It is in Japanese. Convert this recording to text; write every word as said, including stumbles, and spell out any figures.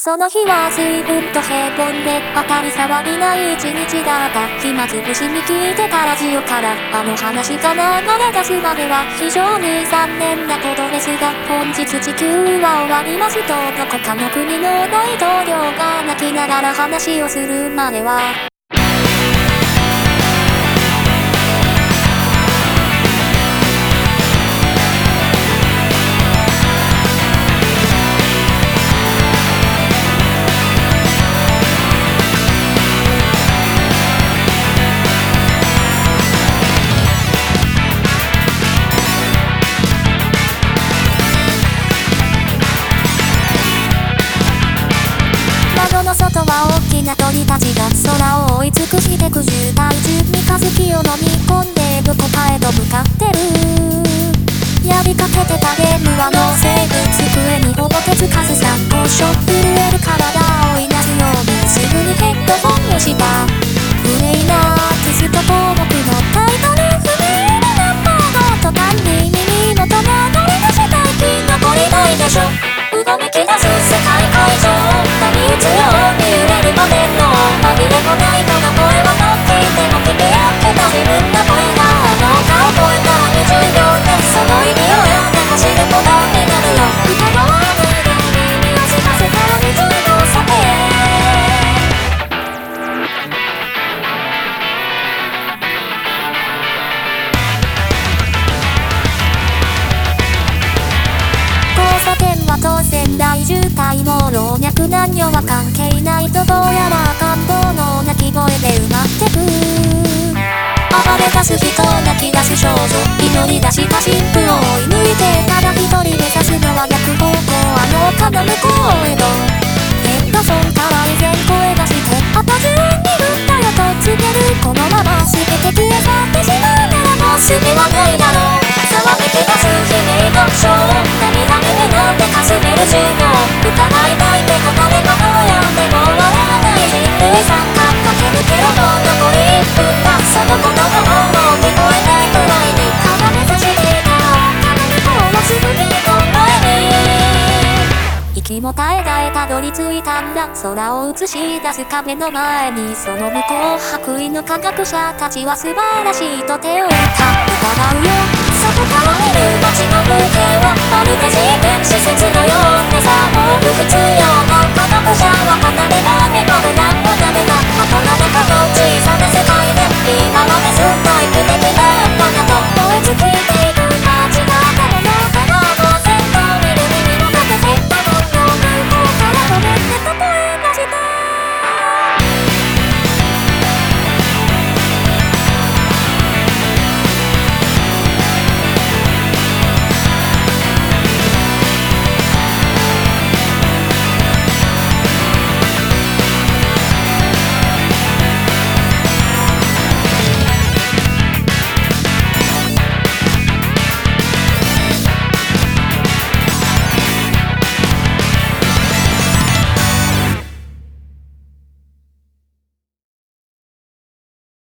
その日は随分と平凡で当たり障りない一日だった。暇つぶしに聞いてたラジオからあの話が流れ出すまでは非常に残念なことですが、本日地球は終わりますとどこかの国の大統領が泣きながら話をするまでは窓の外は大きな鳥たちが空を追い尽くしてく渋滞中三日月を飲み込んでどこかへと向かってる。やりかけてたゲームはノーセーブ、机にほぼ手つかず参考書、震える体をいなすようにすぐにヘッドホンをした。フレイナーキスと項目のタイトル踏み入れナンバーが途端に耳元が鳴り出した生き残りないでしょ。うごめき出す世界会場、波打つように揺れる場面の紛れもないのが声は乗っていても聞き合ってた自分の声があの顔越えたらにじゅうびょうでその意味を読んで走ることになるよ。疑わないで耳を澄ませたら水のさへ交差点は当然大渋滞も老若男女は関係ないとどうやら感動の泣き声で埋まってく。暴れ出す人泣き出す少女、祈り出した新婦を追い抜いてただ一人目指すのは逆方向、あの丘の向こうへとヘッドフォンから以前声出してあとじゅうにふんだよと告げる。このまま全て消え去ってしまうならもう隙はないだろう。騒ぎ出す悲鳴のショー、涙目になんでかすめる授業、疑いたいけど誰がどうやっても笑わない人類参加駆け抜けろもう残りいっぷんだ。その言葉ももう聞こえないくらいに鏡差していた鏡もうすぐにこの前に息も絶え絶えたどり着いたんだ。空を映し出す壁の前にその向こう白衣の科学者たちは素晴らしいと手を打った疑うよ。そこから見る街の風景はまるで実験施設のようでさもう不必要